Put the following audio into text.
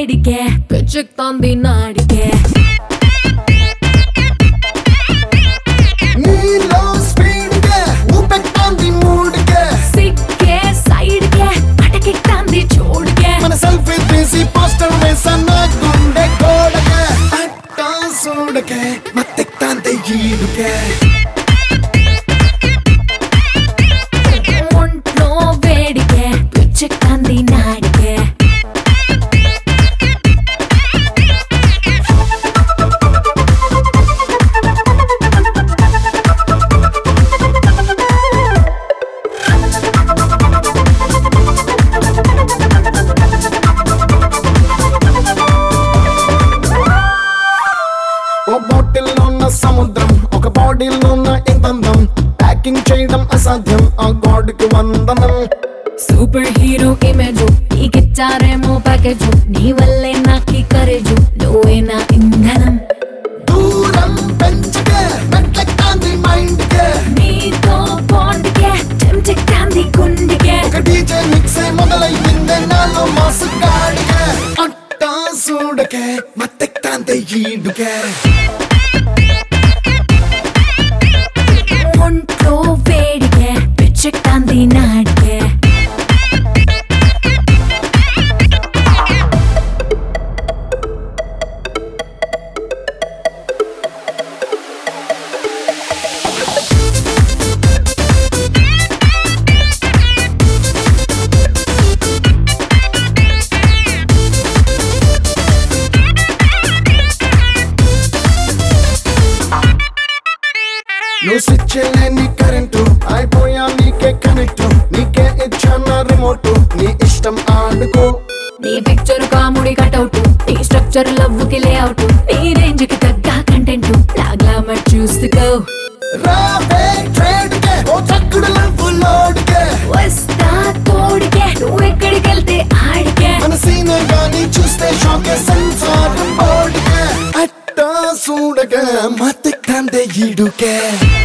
వేడికే పిచ్చెక్కుతోంది నాడికే నీలో స్పీడ్ కే ఊపెక్కుతోంది మూడ్కే సిగ్గే సైడ్ కే అటకెక్కుతోంది చూడుకే మన సెల్ఫీ తీసి పోస్టర్ వేసన్న గుండె గోడకే అట్టా సూడకే మత్తెక్కుతోంది ఈడుకే ఒంట్లో వేడికే పిచ్చెక్కుతోంది నాడికే ఓ బాటిల్లో ఉన్న సముద్రం ఒక బాడీలో ఉన్న ఇంతందం ప్యాకింగ్ చేయడం అసాధ్యం ఆ గాడ్కి వందనం సూపర్ హీరో ఇమేజ్ నీకిచ్చారేమో ప్యాకేజ్ నీ వల్లే నాకి కరేజు నువ్వే నా ఇంధనం దూరం పెంచకే మెట్లెక్కుతోంది మైండ్కే నీతో బాండ్కే చెంచెక్కుతోంది గుండెకే ఒక డీజే మిక్సే మొదలయ్యిందే నాలో మాసు గాడికే అట్టా సూడకే మత్తెక్కుతోంది ఈడుకే ఒంట్లో వేడికే పిచ్చెక్కుతోంది నాడికే నువ్వు స్విచ్ లేని కరెంటు అయిపోయా నీకే కనెక్ట్ నీకే ఇచ్చాన రిమోట్ నీ ఇష్టం ఆడుకో నీ పిక్చర్ కాముడి కటౌట్ నీ స్ట్రక్చర్ లవ్వుకి లేఅవుట్ నీ రేంజ్ కి తగ్గ కంటెంట్ లాగ్లామర్ చూసుకో రావే ట్రేడ్ కే ఓ చక్కుడు లవ్వు లోడ్కే వస్తా తోడికే నువ్వు ఎక్కడికి వెళ్తే ఆడికే మన సీనే గాని చూస్తే షోకే సెన్సార్ బోర్డ్కే అట్టా సూడగా మత్తెక్కుతోంది ఈడుకే